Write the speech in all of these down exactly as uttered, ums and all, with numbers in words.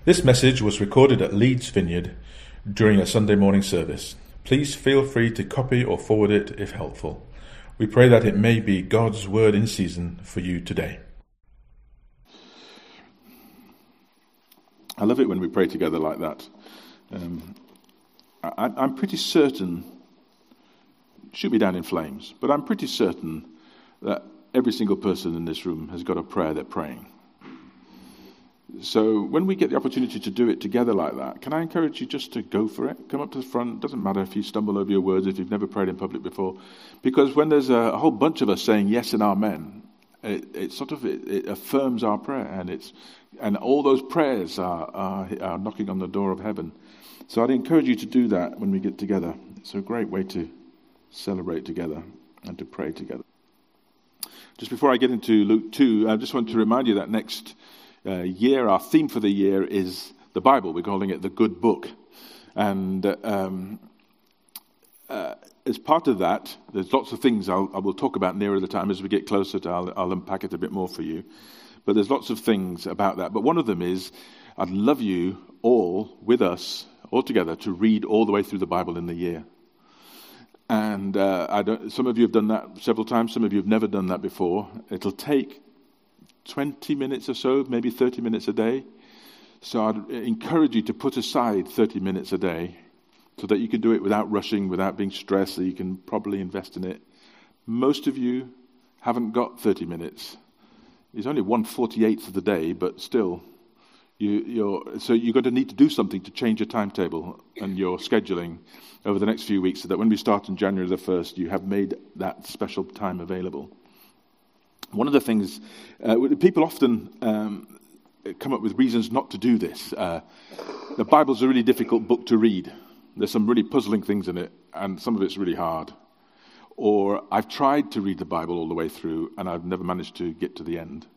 This message was recorded at Leeds Vineyard during a Sunday morning service. Please feel free to copy or forward it if helpful. We pray that it may be God's word in season for you today. I love it when we pray together like that. Um, I, I'm pretty certain, shoot me down in flames, but I'm pretty certain that every single person in this room has got a prayer they're praying. So when we get the opportunity to do it together like that, can I encourage you just to go for it? Come up to the front. Doesn't matter if you stumble over your words, if you've never prayed in public before. Because when there's a, a whole bunch of us saying yes and amen, it, it sort of it, it affirms our prayer. And it's and all those prayers are, are, are knocking on the door of heaven. So I'd encourage you to do that when we get together. It's a great way to celebrate together and to pray together. Just before I get into Luke two, I just want to remind you that next Uh, year, our theme for the year is the Bible. We're calling it the Good Book. And uh, um, uh, as part of that, there's lots of things I'll, I will talk about nearer the time as we get closer to I'll, I'll unpack it a bit more for you. But there's lots of things about that. But one of them is I'd love you all with us, all together, to read all the way through the Bible in the year. And uh, I don't, some of you have done that several times. Some of you have never done that before. It'll take twenty minutes or so, maybe thirty minutes a day. So I'd encourage you to put aside thirty minutes a day so that you can do it without rushing, without being stressed, so you can probably invest in it. Most of you haven't got thirty minutes. It's only one forty-eighth of the day, but still, you, you're so you're going to need to do something to change your timetable and your scheduling over the next few weeks so that when we start on January the first, you have made that special time available. One of the things, uh, people often um, come up with reasons not to do this. Uh, the Bible's a really difficult book to read. There's some really puzzling things in it, and some of it's really hard. Or I've tried to read the Bible all the way through, and I've never managed to get to the end.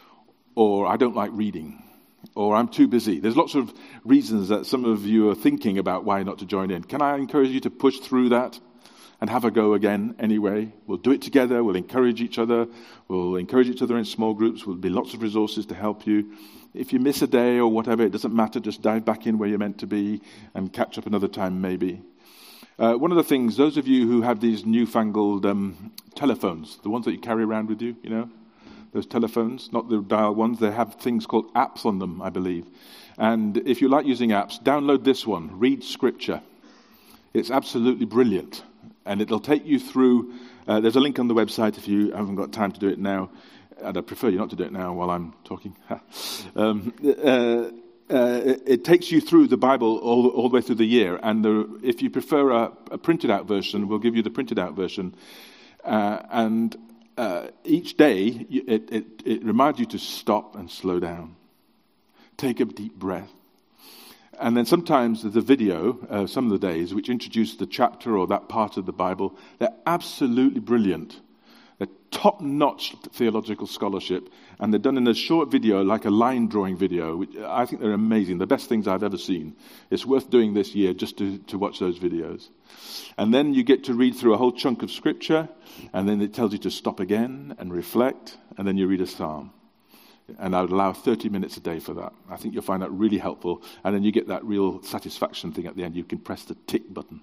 Or I don't like reading. Or I'm too busy. There's lots of reasons that some of you are thinking about why not to join in. Can I encourage you to push through that? And have a go again anyway. We'll do it together. We'll encourage each other. We'll encourage each other in small groups. There'll be lots of resources to help you. If you miss a day or whatever, it doesn't matter. Just dive back in where you're meant to be and catch up another time maybe. Uh, one of the things, those of you who have these newfangled um, telephones, the ones that you carry around with you, you know, those telephones, not the dial ones, they have things called apps on them, I believe. And if you like using apps, download this one, Read Scripture. It's absolutely brilliant. And it'll take you through, uh, there's a link on the website if you haven't got time to do it now. And I prefer you not to do it now while I'm talking. um, uh, uh, it, it takes you through the Bible all, all the way through the year. And the, if you prefer a, a printed out version, we'll give you the printed out version. Uh, and uh, each day, it, it, it reminds you to stop and slow down. Take a deep breath. And then sometimes there's a video, uh, some of the days, which introduce the chapter or that part of the Bible. They're absolutely brilliant. They're top-notch theological scholarship. And they're done in a short video, like a line-drawing video. Which I think they're amazing. The best things I've ever seen. It's worth doing this year just to, to watch those videos. And then you get to read through a whole chunk of Scripture. And then it tells you to stop again and reflect. And then you read a psalm. And I would allow thirty minutes a day for that. I think you'll find that really helpful. And then you get that real satisfaction thing at the end. You can press the tick button.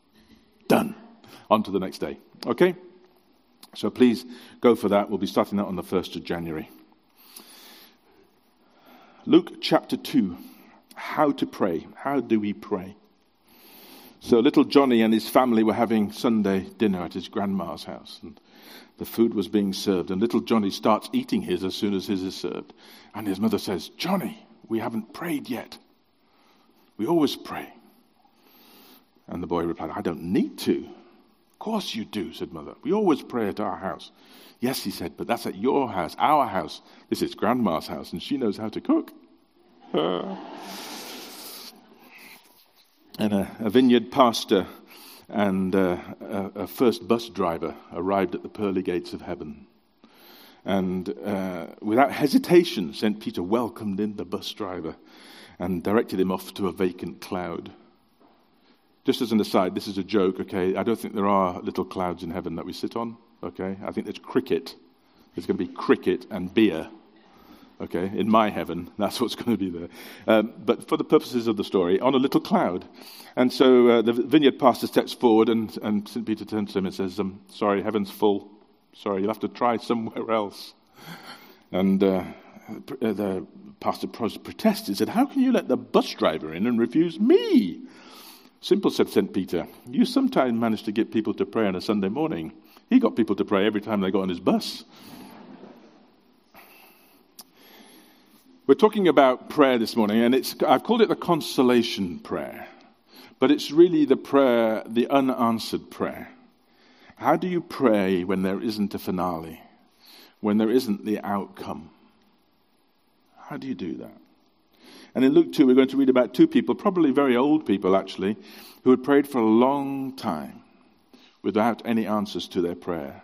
Done. On to the next day. Okay? So please go for that. We'll be starting that on the first of January. Luke chapter two. How to pray. How do we pray? So little Johnny and his family were having Sunday dinner at his grandma's house. And the food was being served, and little Johnny starts eating his as soon as his is served. And his mother says, "Johnny, we haven't prayed yet. We always pray." And the boy replied, "I don't need to." "Of course you do," said mother. "We always pray at our house." "Yes," he said, "but that's at your house, our house. This is Grandma's house, and she knows how to cook." Uh. And a, a vineyard pastor and uh, a, a first bus driver arrived at the pearly gates of heaven. And uh, without hesitation, Saint Peter welcomed in the bus driver and directed him off to a vacant cloud. Just as an aside, this is a joke, okay? I don't think there are little clouds in heaven that we sit on, okay? I think there's cricket. There's going to be cricket and beer Okay, in my heaven, that's what's going to be there. Um, but for the purposes of the story, on a little cloud. And so uh, the vineyard pastor steps forward, and, and Saint Peter turns to him and says, um, sorry, heaven's full. Sorry, you'll have to try somewhere else. And uh, the pastor protested. He said, how can you let the bus driver in and refuse me? Simple, said Saint Peter. You sometimes manage to get people to pray on a Sunday morning. He got people to pray every time they got on his bus. We're talking about prayer this morning, and it's I've called it the consolation prayer. But it's really the prayer, the unanswered prayer. How do you pray when there isn't a finale? When there isn't the outcome? How do you do that? And in Luke two, we're going to read about two people, probably very old people actually, who had prayed for a long time without any answers to their prayer.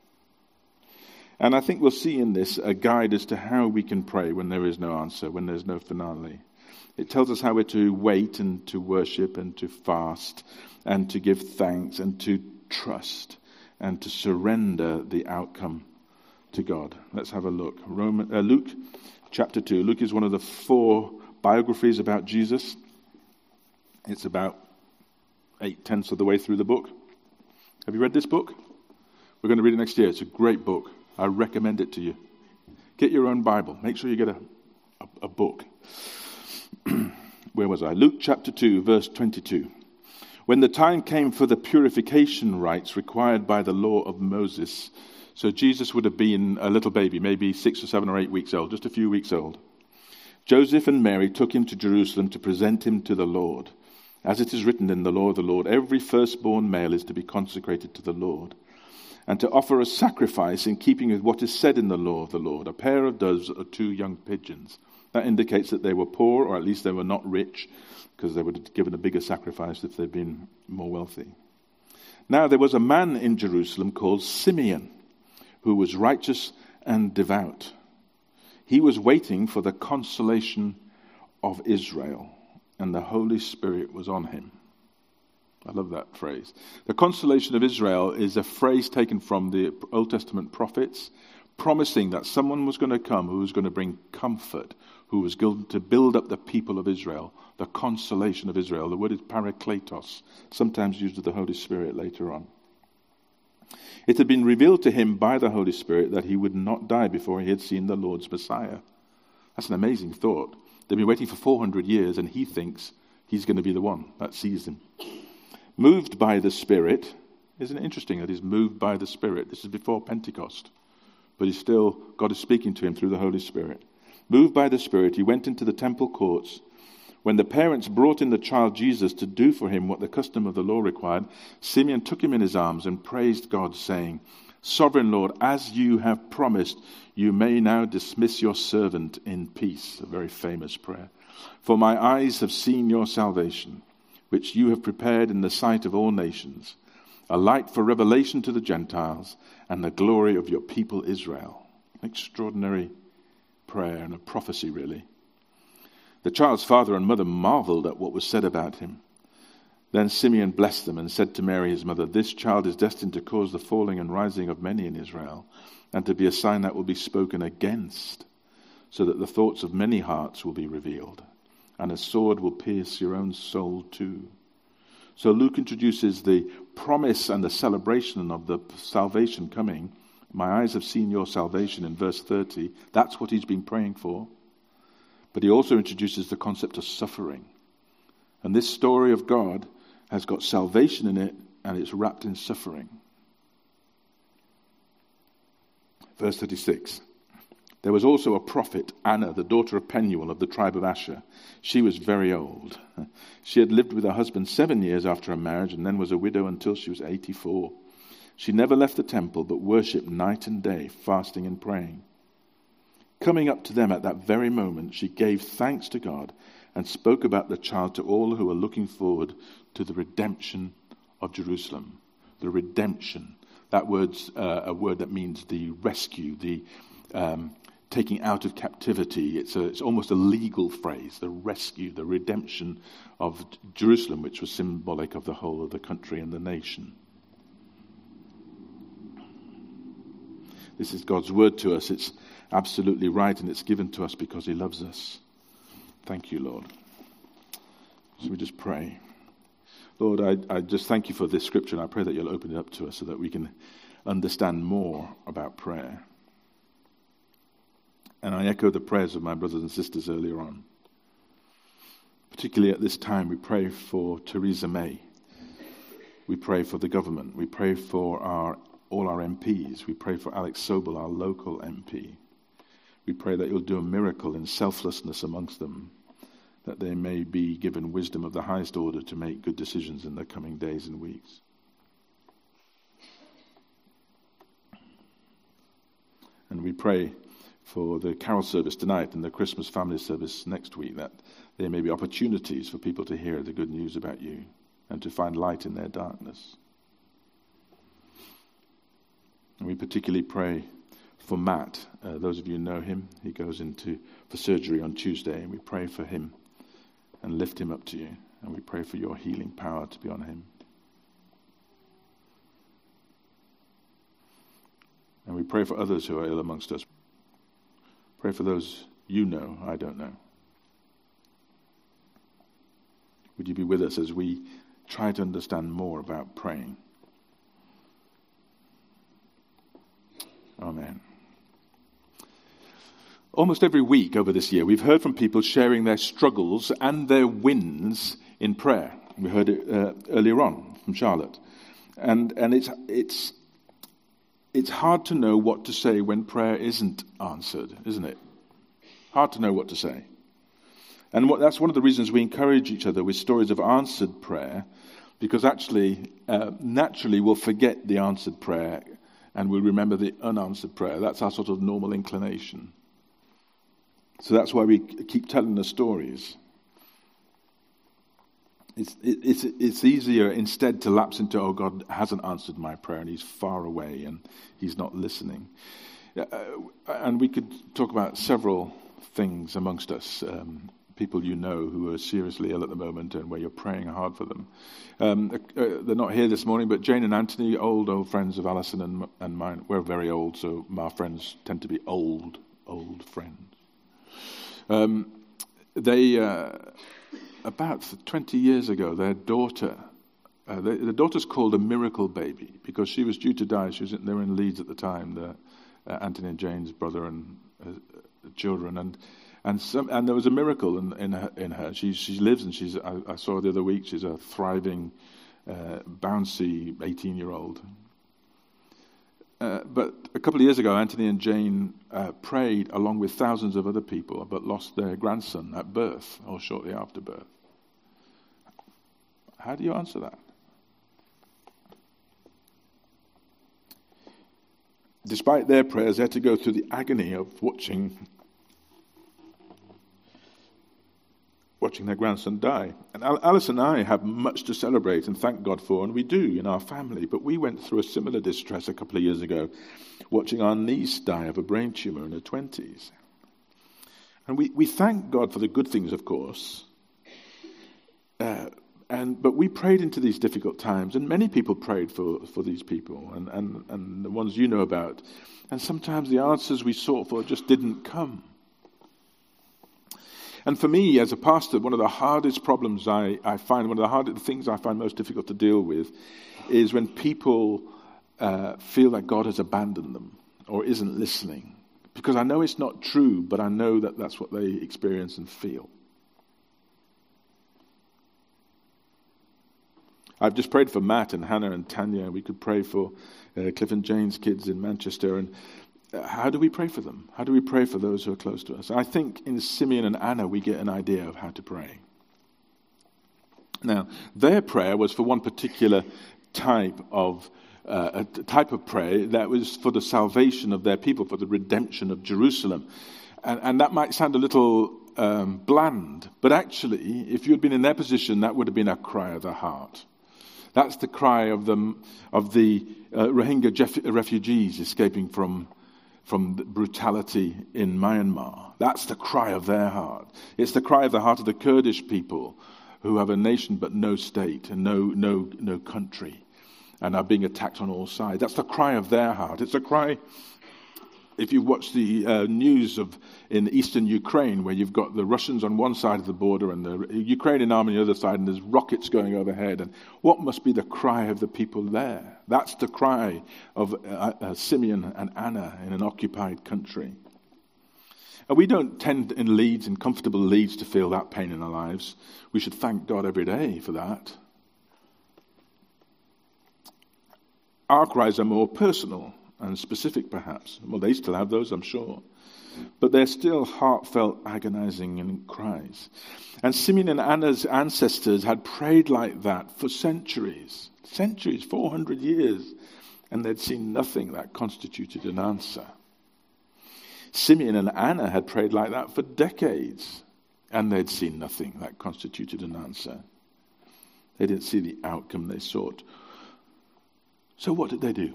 And I think we'll see in this a guide as to how we can pray when there is no answer, when there's no finale. It tells us how we're to wait and to worship and to fast and to give thanks and to trust and to surrender the outcome to God. Let's have a look. Roman, uh, Luke chapter two. Luke is one of the four biographies about Jesus. It's about eight-tenths of the way through the book. Have you read this book? We're going to read it next year. It's a great book. I recommend it to you. Get your own Bible. Make sure you get a, a, a book. Where was I? Luke chapter two, verse twenty-two. When the time came for the purification rites required by the law of Moses, so Jesus would have been a little baby, maybe six or seven or eight weeks old, just a few weeks old. Joseph and Mary took him to Jerusalem to present him to the Lord. As it is written in the law of the Lord, every firstborn male is to be consecrated to the Lord, and to offer a sacrifice in keeping with what is said in the law of the Lord, a pair of doves or two young pigeons. That indicates that they were poor, or at least they were not rich, because they would have given a bigger sacrifice if they'd been more wealthy. Now there was a man in Jerusalem called Simeon, who was righteous and devout. He was waiting for the consolation of Israel, and the Holy Spirit was on him. I love that phrase. The consolation of Israel is a phrase taken from the Old Testament prophets, promising that someone was going to come who was going to bring comfort, who was going to build up the people of Israel, the consolation of Israel. The word is parakletos, sometimes used with the Holy Spirit later on. It had been revealed to him by the Holy Spirit that he would not die before he had seen the Lord's Messiah. That's an amazing thought. They've been waiting for four hundred years, and he thinks he's going to be the one that sees him. Moved by the Spirit, isn't it interesting that he's moved by the Spirit? This is before Pentecost, but he's still, God is speaking to him through the Holy Spirit. Moved by the Spirit, he went into the temple courts. When the parents brought in the child Jesus to do for him what the custom of the law required, Simeon took him in his arms and praised God, saying, Sovereign Lord, as you have promised, you may now dismiss your servant in peace. A very famous prayer. For my eyes have seen your salvation, which you have prepared in the sight of all nations, a light for revelation to the Gentiles and the glory of your people Israel. Extraordinary prayer and a prophecy, really. The child's father and mother marveled at what was said about him. Then Simeon blessed them and said to Mary his mother, This child is destined to cause the falling and rising of many in Israel, and to be a sign that will be spoken against, so that the thoughts of many hearts will be revealed, and a sword will pierce your own soul too. So Luke introduces the promise and the celebration of the salvation coming. My eyes have seen your salvation in verse thirty. That's what he's been praying for. But he also introduces the concept of suffering. And this story of God has got salvation in it, and it's wrapped in suffering. Verse thirty-six. There was also a prophet, Anna, the daughter of Penuel of the tribe of Asher. She was very old. She had lived with her husband seven years after her marriage, and then was a widow until she was eighty-four. She never left the temple, but worshipped night and day, fasting and praying. Coming up to them at that very moment, she gave thanks to God and spoke about the child to all who were looking forward to the redemption of Jerusalem. The redemption. That word's uh, a word that means the rescue, the um, taking out of captivity. It's, a, it's almost a legal phrase, the rescue, the redemption of Jerusalem, which was symbolic of the whole of the country and the nation. This is God's word to us. It's absolutely right, and it's given to us because he loves us. Thank you, Lord. So we just pray. Lord, I, I just thank you for this scripture, and I pray that you'll open it up to us so that we can understand more about prayer. And I echo the prayers of my brothers and sisters earlier on. Particularly at this time, we pray for Theresa May. We pray for the government. We pray for our all our M Ps. We pray for Alex Sobel, our local M P. We pray that you'll do a miracle in selflessness amongst them, that they may be given wisdom of the highest order to make good decisions in the coming days and weeks. And we pray for the carol service tonight and the Christmas family service next week, that there may be opportunities for people to hear the good news about you and to find light in their darkness. And we particularly pray for Matt. Uh, those of you who know him, he goes into for surgery on Tuesday, and we pray for him and lift him up to you. And we pray for your healing power to be on him. And we pray for others who are ill amongst us. Pray for those you know, I don't know. Would you be with us as we try to understand more about praying? Amen. Almost every week over this year, we've heard from people sharing their struggles and their wins in prayer. We heard it uh, earlier on from Charlotte. And and it's it's it's hard to know what to say when prayer isn't answered, isn't it? Hard to know what to say. And what, that's one of the reasons we encourage each other with stories of answered prayer, because actually, uh, naturally, we'll forget the answered prayer and we'll remember the unanswered prayer. That's our sort of normal inclination. So that's why we keep telling the stories. It's, it, it's, it's easier instead to lapse into, oh, God hasn't answered my prayer and he's far away and he's not listening. Uh, and we could talk about several things amongst us, um, people you know who are seriously ill at the moment and where you're praying hard for them. Um, uh, they're not here this morning, but Jane and Anthony, old, old friends of Alison and, and mine. We're very old, so our friends tend to be old, old friends. Um, they, uh, about twenty years ago, their daughter, uh, they, the daughter's called a miracle baby because she was due to die. She was in, they were in Leeds at the time, the, uh, Anthony and Jane's brother and uh, children, and and some, and there was a miracle in, in her. In her. She she lives, and she's. I, I saw her the other week. She's a thriving, uh, bouncy eighteen-year-old. Uh, but a couple of years ago, Anthony and Jane uh, prayed along with thousands of other people, but lost their grandson at birth or shortly after birth. How do you answer that? Despite their prayers, they had to go through the agony of watching watching their grandson die. And Alice and I have much to celebrate and thank God for, and we do in our family. But we went through a similar distress a couple of years ago, watching our niece die of a brain tumor in her twenties. And we, we thank God for the good things, of course. Uh, and but we prayed into these difficult times, and many people prayed for, for these people, and, and, and the ones you know about. And sometimes the answers we sought for just didn't come. And for me, as a pastor, one of the hardest problems I, I find, one of the hardest things I find most difficult to deal with, is when people uh, feel that God has abandoned them or isn't listening. Because I know it's not true, but I know that that's what they experience and feel. I've just prayed for Matt and Hannah and Tanya. We could pray for uh, Cliff and Jane's kids in Manchester. And how do we pray for them? How do we pray for those who are close to us? I think in Simeon and Anna we get an idea of how to pray. Now, their prayer was for one particular type of uh, a type of prayer that was for the salvation of their people, for the redemption of Jerusalem. And, and that might sound a little um, bland, but actually, if you had been in their position, that would have been a cry of the heart. That's the cry of the, of the uh, Rohingya Jef- refugees escaping from from brutality in Myanmar. That's the cry of their heart. It's the cry of the heart of the Kurdish people who have a nation but no state and no no no country and are being attacked on all sides. That's the cry of their heart. It's a cry if you watch the uh, news of in eastern Ukraine, where you've got the Russians on one side of the border and the Ukrainian army on the other side, and there's rockets going overhead, and what must be the cry of the people there? That's the cry of uh, uh, Simeon and Anna in an occupied country. And we don't tend in Leeds, in comfortable Leeds, to feel that pain in our lives. We should thank God every day for that. Our cries are more personal and specific, perhaps. Well, they still have those, I'm sure. But they're still heartfelt, agonizing cries. And Simeon and Anna's ancestors had prayed like that for centuries. Centuries, four hundred years. And they'd seen nothing that constituted an answer. Simeon and Anna had prayed like that for decades. And they'd seen nothing that constituted an answer. They didn't see the outcome they sought. So what did they do?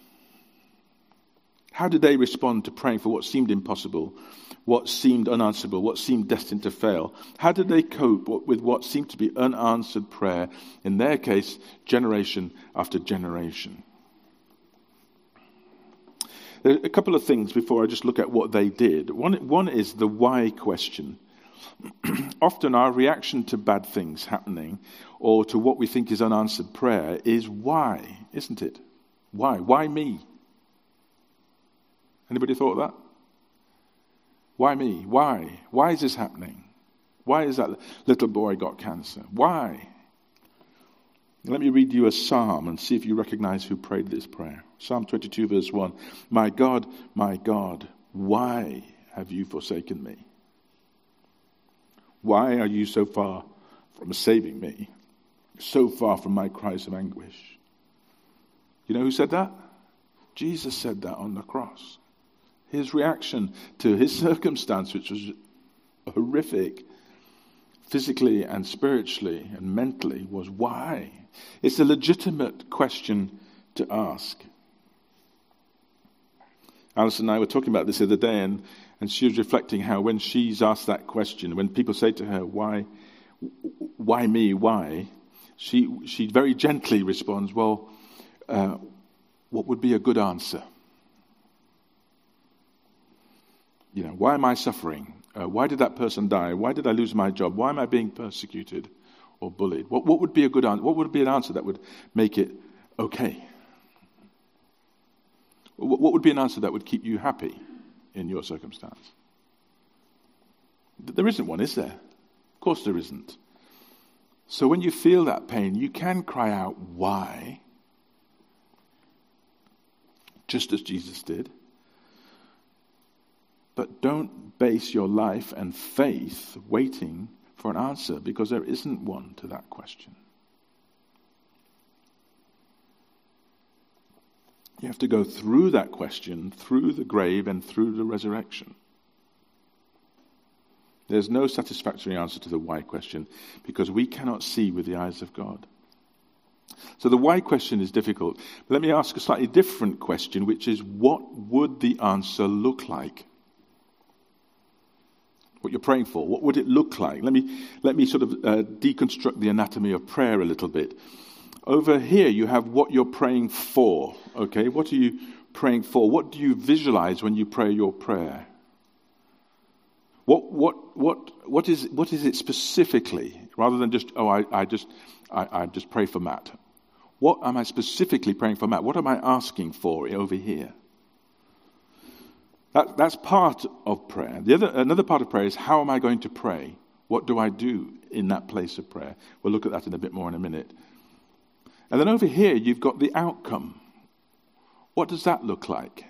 How did they respond to praying for what seemed impossible, what seemed unanswerable, what seemed destined to fail? How did they cope with what seemed to be unanswered prayer, in their case, generation after generation? There are a couple of things before I just look at what they did. One, one is the why question. Often our reaction to bad things happening or to what we think is unanswered prayer is why, isn't it? Why? Why me? Anybody thought of that? Why me? Why? Why is this happening? Why is that little boy got cancer? Why? Let me read you a psalm and see if you recognize who prayed this prayer. Psalm twenty-two, verse one. My God, my God, why have you forsaken me? Why are you so far from saving me? So far from my cries of anguish? You know who said that? Jesus said that on the cross. His reaction to his circumstance, which was horrific, physically and spiritually and mentally, was why? It's a legitimate question to ask. Alison and I were talking about this the other day, and, and she was reflecting how when she's asked that question, when people say to her, why, why me, why? She, she very gently responds, well, uh, what would be a good answer? You know, why am I suffering? Uh, why did that person die? Why did I lose my job? Why am I being persecuted or bullied? What, what would be a good answer? What would be an answer that would make it okay? What, what would be an answer that would keep you happy in your circumstance? There isn't one, is there? Of course there isn't. So when you feel that pain, you can cry out, why? Just as Jesus did. But don't base your life and faith waiting for an answer, because there isn't one to that question. You have to go through that question, through the grave and through the resurrection. There's no satisfactory answer to the why question, because we cannot see with the eyes of God. So the why question is difficult. But let me ask a slightly different question, which is, what would the answer look like? What you're praying for, what would it look like? Let me let me sort of uh, deconstruct the anatomy of prayer a little bit. Over here you have what you're praying for, okay? What are you praying for? What do you visualize when you pray your prayer? What what what what is what is it specifically, rather than just, oh, I, I just I, I just pray for Matt. What am I specifically praying for Matt? What am I asking for over here? That, that's part of prayer. The other, another part of prayer is, how am I going to pray? What do I do in that place of prayer? We'll look at that in a bit more in a minute. And then over here, you've got the outcome. What does that look like?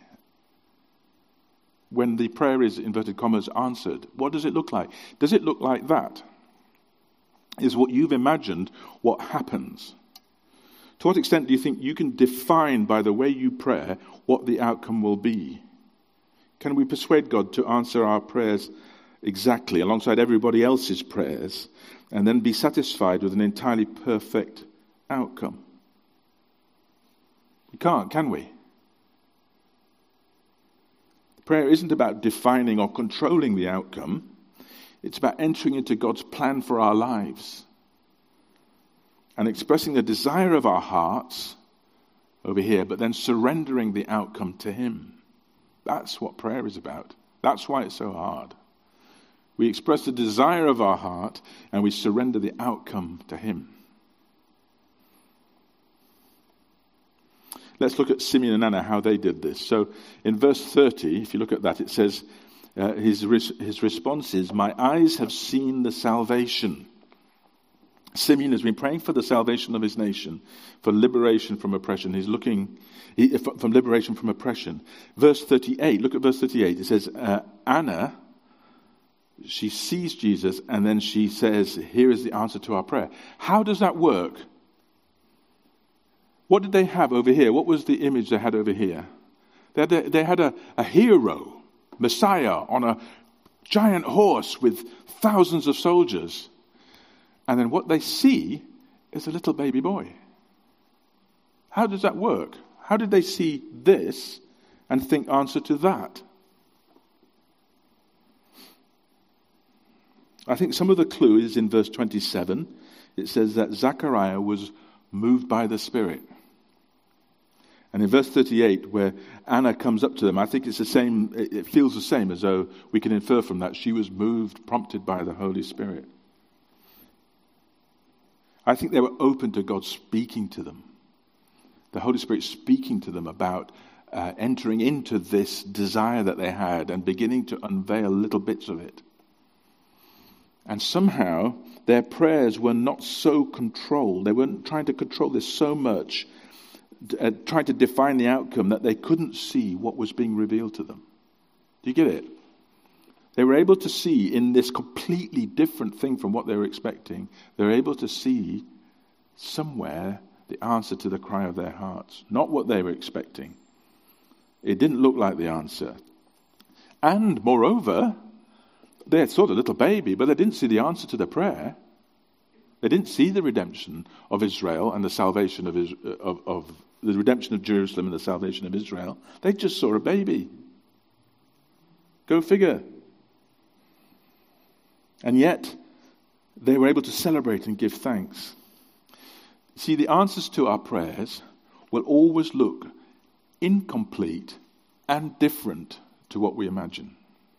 When the prayer is, inverted commas, answered, what does it look like? Does it look like that? Is what you've imagined what happens? To what extent do you think you can define by the way you pray what the outcome will be? Can we persuade God to answer our prayers exactly alongside everybody else's prayers and then be satisfied with an entirely perfect outcome? We can't, can we? Prayer isn't about defining or controlling the outcome. It's about entering into God's plan for our lives and expressing the desire of our hearts over here, but then surrendering the outcome to Him. That's what prayer is about. That's why it's so hard. We express the desire of our heart and we surrender the outcome to him. Let's look at Simeon and Anna, how they did this. So in verse thirty, if you look at that, it says, uh, his, his response is, my eyes have seen the salvation. Simeon has been praying for the salvation of his nation, for liberation from oppression. He's looking he, from liberation from oppression. Verse thirty-eight, look at verse thirty-eight. It says, uh, Anna, she sees Jesus, and then she says, here is the answer to our prayer. How does that work? What did they have over here? What was the image they had over here? They had a, they had a, a hero, Messiah, on a giant horse with thousands of soldiers. And then what they see is a little baby boy. How does that work? How did they see this and think answer to that? I think some of the clue is in verse twenty-seven. It says that Zechariah was moved by the Spirit. And in verse thirty-eight, where Anna comes up to them, I think it's the same, it feels the same, as though we can infer from that she was moved, prompted by the Holy Spirit. I think they were open to God speaking to them. The Holy Spirit speaking to them about uh, entering into this desire that they had and beginning to unveil little bits of it. And somehow their prayers were not so controlled. They weren't trying to control this so much, uh, trying to define the outcome, that they couldn't see what was being revealed to them. Do you get it? They were able to see in this completely different thing from what they were expecting. They were able to see somewhere the answer to the cry of their hearts. Not what they were expecting. It didn't look like the answer. And moreover, they had saw the little baby, but they didn't see the answer to the prayer. They didn't see the redemption of Israel and the salvation of, of, of the redemption of Jerusalem and the salvation of Israel. They just saw a baby. Go figure. And yet, they were able to celebrate and give thanks. See, the answers to our prayers will always look incomplete and different to what we imagine.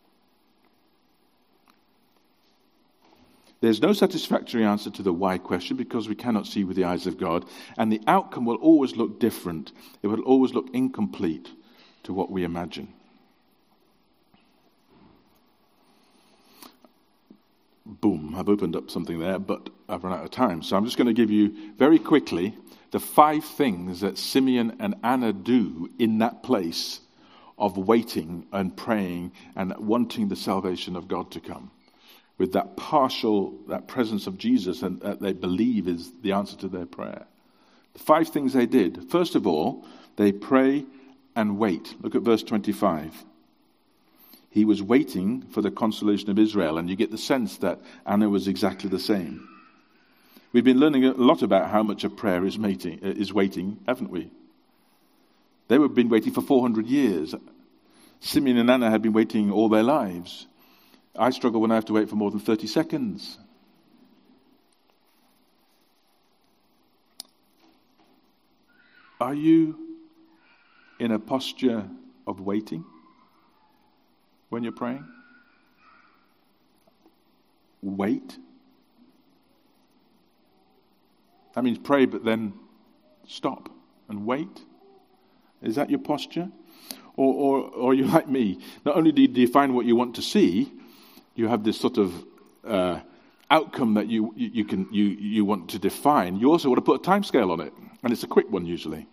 There's no satisfactory answer to the why question because we cannot see with the eyes of God, and the outcome will always look different. It will always look incomplete to what we imagine. Boom, I've opened up something there, but I've run out of time. So I'm just going to give you very quickly the five things that Simeon and Anna do in that place of waiting and praying and wanting the salvation of God to come. With that partial, that presence of Jesus, and that they believe is the answer to their prayer. The five things they did. First of all, they pray and wait. Look at verse twenty-five. He was waiting for the consolation of Israel, and you get the sense that Anna was exactly the same. We've been learning a lot about how much a prayer is waiting, is waiting, haven't we? They have been waiting for four hundred years. Simeon and Anna had been waiting all their lives. I struggle when I have to wait for more than thirty seconds. Are you in a posture of waiting when you're praying? Wait. That means pray, but then stop and wait. Is that your posture? Or, or, or are you like me? Not only do you define what you want to see, you have this sort of uh, outcome that you, you you can you you want to define. You also want to put a time scale on it, and it's a quick one usually.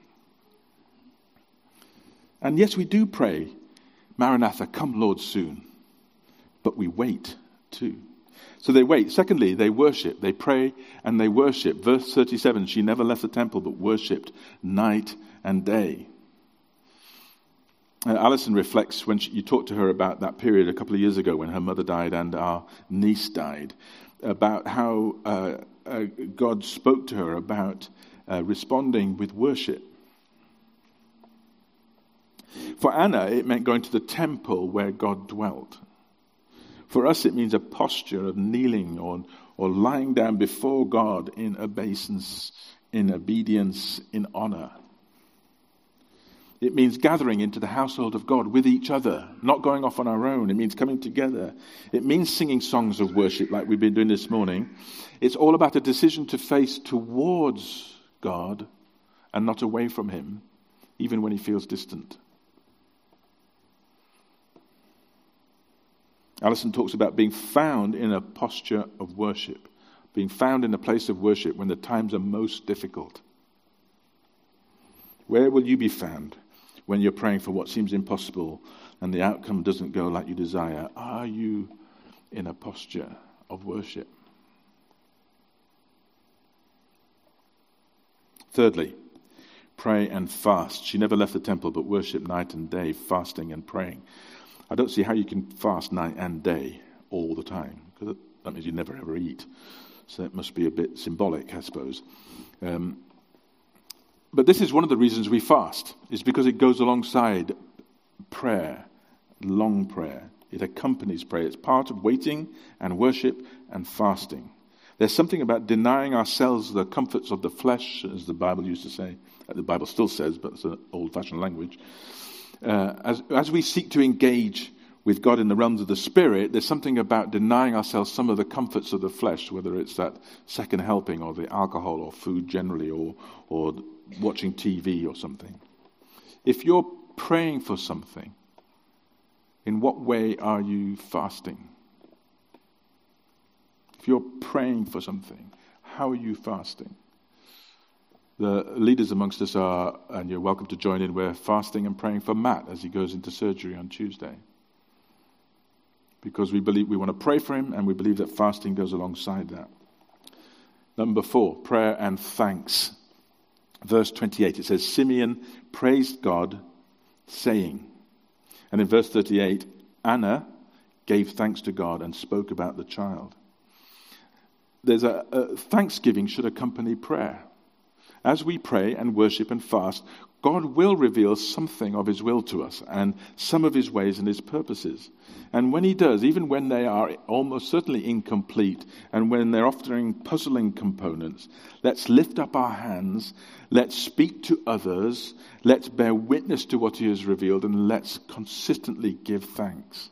And yes, we do pray, Maranatha, come Lord soon, but we wait too. So they wait. Secondly, they worship. They pray and they worship. Verse thirty-seven, she never left the temple but worshipped night and day. Uh, Alison reflects when she, you talked to her about that period a couple of years ago when her mother died and our niece died, about how uh, uh, God spoke to her about uh, responding with worship. For Anna, it meant going to the temple where God dwelt. For us, it means a posture of kneeling or, or lying down before God in obeisance, in obedience, in honor. It means gathering into the household of God with each other, not going off on our own. It means coming together. It means singing songs of worship like we've been doing this morning. It's all about a decision to face towards God and not away from him, even when he feels distant. Alison talks about being found in a posture of worship, being found in a place of worship when the times are most difficult. Where will you be found when you're praying for what seems impossible and the outcome doesn't go like you desire? Are you in a posture of worship? Thirdly, pray and fast. She never left the temple but worshipped night and day, fasting and praying. I don't see how you can fast night and day all the time, because that means you never ever eat. So it must be a bit symbolic, I suppose. Um, but this is one of the reasons we fast, is because it goes alongside prayer, long prayer. It accompanies prayer. It's part of waiting and worship and fasting. There's something about denying ourselves the comforts of the flesh, as the Bible used to say. The Bible still says, but it's an old-fashioned language. Uh, as, as we seek to engage with God in the realms of the Spirit, there's something about denying ourselves some of the comforts of the flesh, whether it's that second helping or the alcohol or food generally or, or watching T V or something. If you're praying for something, in what way are you fasting? If you're praying for something, how are you fasting? The leaders amongst us are, and you're welcome to join in, we're fasting and praying for Matt as he goes into surgery on Tuesday. Because we believe we want to pray for him, and we believe that fasting goes alongside that. Number four, prayer and thanks. Verse twenty-eight, it says, Simeon praised God, saying. And in verse thirty-eight, Anna gave thanks to God and spoke about the child. There's a, a thanksgiving should accompany prayer. As we pray and worship and fast, God will reveal something of his will to us and some of his ways and his purposes. And when he does, even when they are almost certainly incomplete and when they're offering puzzling components, let's lift up our hands, let's speak to others, let's bear witness to what he has revealed, and let's consistently give thanks.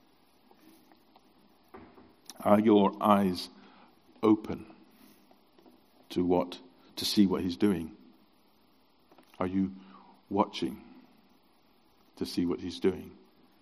Are your eyes open to what to see what he's doing? Are you watching to see what he's doing?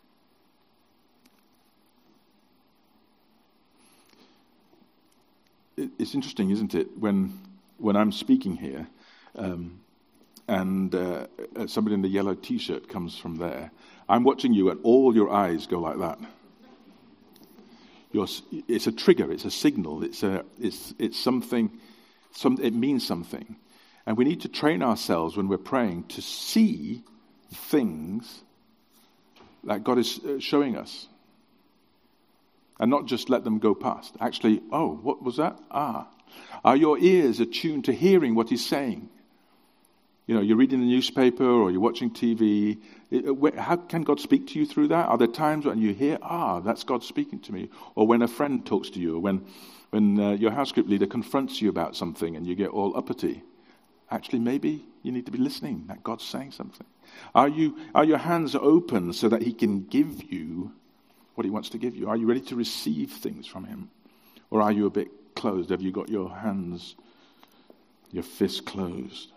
It's interesting, isn't it, when when I'm speaking here, um, and uh, somebody in the yellow T-shirt comes from there, I'm watching you, and all your eyes go like that. You're, it's a trigger, it's a signal, it's a it's it's something. Some, it means something. And we need to train ourselves when we're praying to see things that God is showing us. And not just let them go past. Actually, oh, what was that? Ah. Are your ears attuned to hearing what he's saying? You know, you're reading the newspaper or you're watching T V. It, how can God speak to you through that? Are there times when you hear, ah, that's God speaking to me? Or when a friend talks to you, or when When uh, your house group leader confronts you about something and you get all uppity, actually maybe you need to be listening that God's saying something. Are you are your hands open so that he can give you what he wants to give you? Are you ready to receive things from him? Or are you a bit closed? Have you got your hands, your fists closed?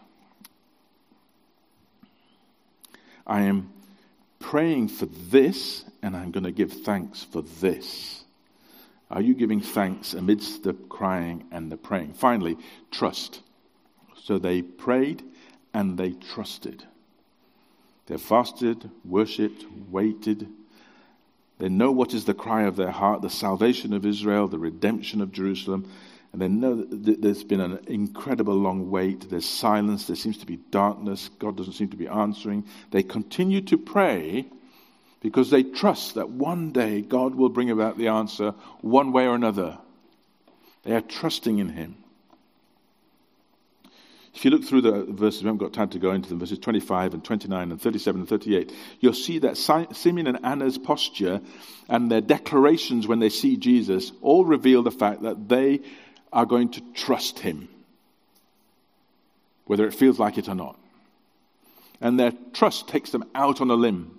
I am praying for this, and I'm going to give thanks for this. Are you giving thanks amidst the crying and the praying? Finally, trust. So they prayed and they trusted. They fasted, worshipped, waited. They know what is the cry of their heart, the salvation of Israel, the redemption of Jerusalem. And they know that there's been an incredible long wait. There's silence. There seems to be darkness. God doesn't seem to be answering. They continue to pray because they trust that one day God will bring about the answer one way or another. They are trusting in him. If you look through the verses, we haven't got time to go into them, verses twenty-five and twenty-nine and thirty-seven and thirty-eight, you'll see that Simeon and Anna's posture and their declarations when they see Jesus all reveal the fact that they are going to trust him, whether it feels like it or not. And their trust takes them out on a limb.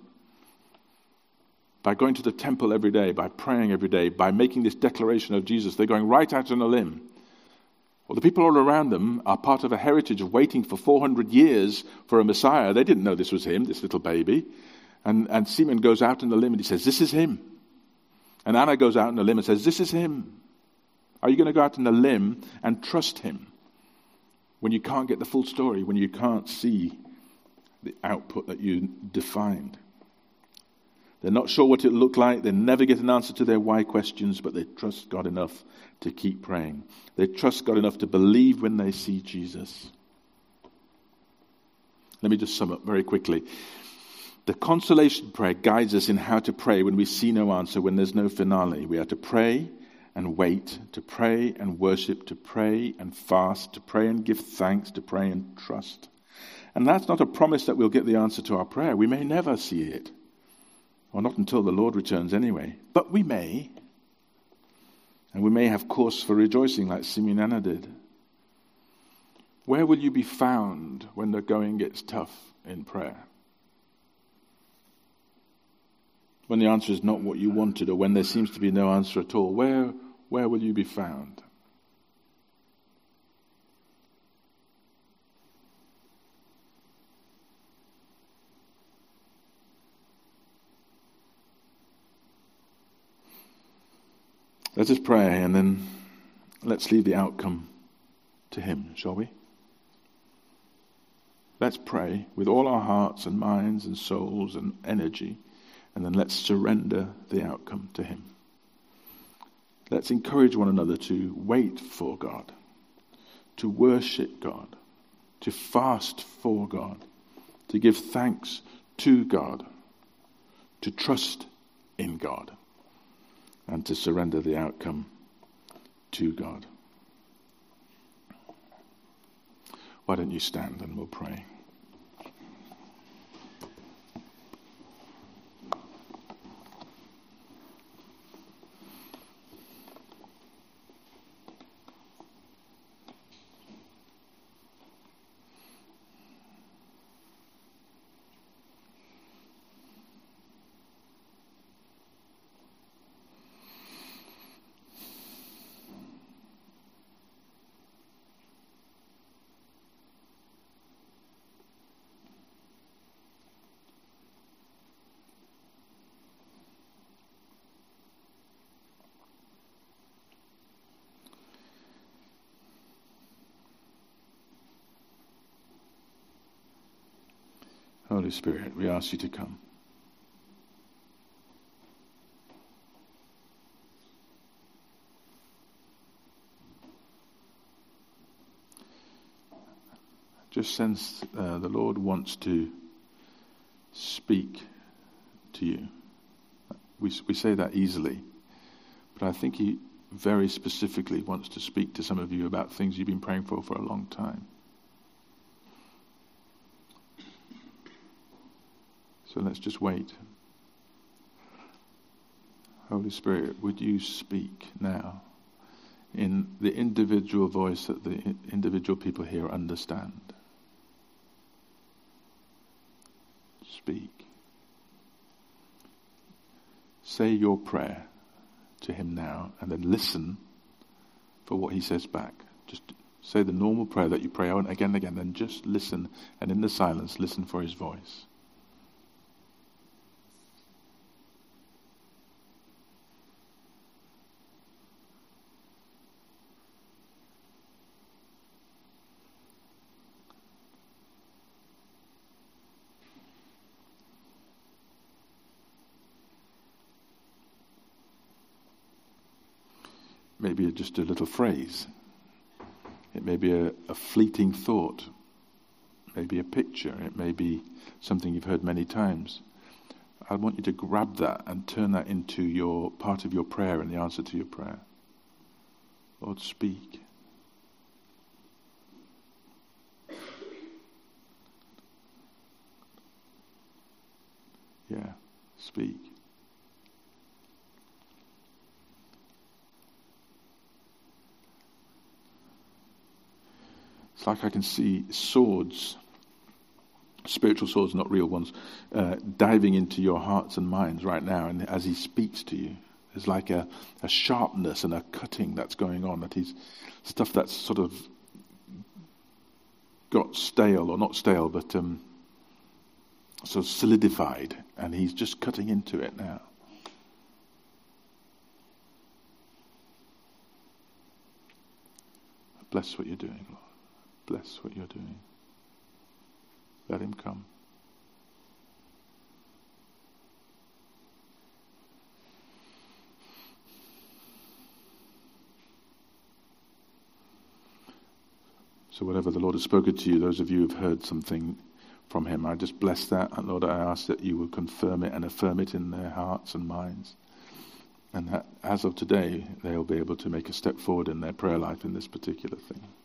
By going to the temple every day, by praying every day, by making this declaration of Jesus, they're going right out on a limb. Well, the people all around them are part of a heritage of waiting for four hundred years for a Messiah. They didn't know this was him, this little baby. And, and Simeon goes out on the limb and he says, this is him. And Anna goes out on the limb and says, this is him. Are you going to go out on the limb and trust him when you can't get the full story, when you can't see the output that you defined? They're not sure what it looked like. They never get an answer to their why questions, but they trust God enough to keep praying. They trust God enough to believe when they see Jesus. Let me just sum up very quickly. The consolation prayer guides us in how to pray when we see no answer, when there's no finale. We are to pray and wait, to pray and worship, to pray and fast, to pray and give thanks, to pray and trust. And that's not a promise that we'll get the answer to our prayer. We may never see it. Or not until the Lord returns anyway. But we may. And we may have cause for rejoicing like Simeon and Anna did. Where will you be found when the going gets tough in prayer? When the answer is not what you wanted, or when there seems to be no answer at all, where, where will you be found? Let us pray, and then let's leave the outcome to him, shall we? Let's pray with all our hearts and minds and souls and energy, and then let's surrender the outcome to him. Let's encourage one another to wait for God, to worship God, to fast for God, to give thanks to God, to trust in God, and to surrender the outcome to God. Why don't you stand and we'll pray. Holy Spirit, we ask you to come. Just sense uh, the Lord wants to speak to you. We, we say that easily, but I think he very specifically wants to speak to some of you about things you've been praying for for a long time. So let's just wait. Holy Spirit, would you speak now in the individual voice that the individual people here understand? Speak. Say your prayer to him now and then listen for what he says back. Just say the normal prayer that you pray on again and again, then just listen, and in the silence listen for his voice. Maybe just a little phrase. It may be a, a fleeting thought. Maybe a picture. It may be something you've heard many times. I want you to grab that and turn that into your part of your prayer and the answer to your prayer. Lord, speak. Yeah, speak. It's like I can see swords spiritual swords, not real ones, uh, diving into your hearts and minds right now. And as he speaks to you, there's like a, a sharpness and a cutting that's going on, that he's stuff that's sort of got stale, or not stale, but um, sort of solidified, and he's just cutting into it now. Bless what you're doing, Lord. Bless what you're doing. Let him come. So whatever the Lord has spoken to you, those of you who have heard something from him, I just bless that. And Lord, I ask that you will confirm it and affirm it in their hearts and minds. And that as of today, they'll be able to make a step forward in their prayer life in this particular thing.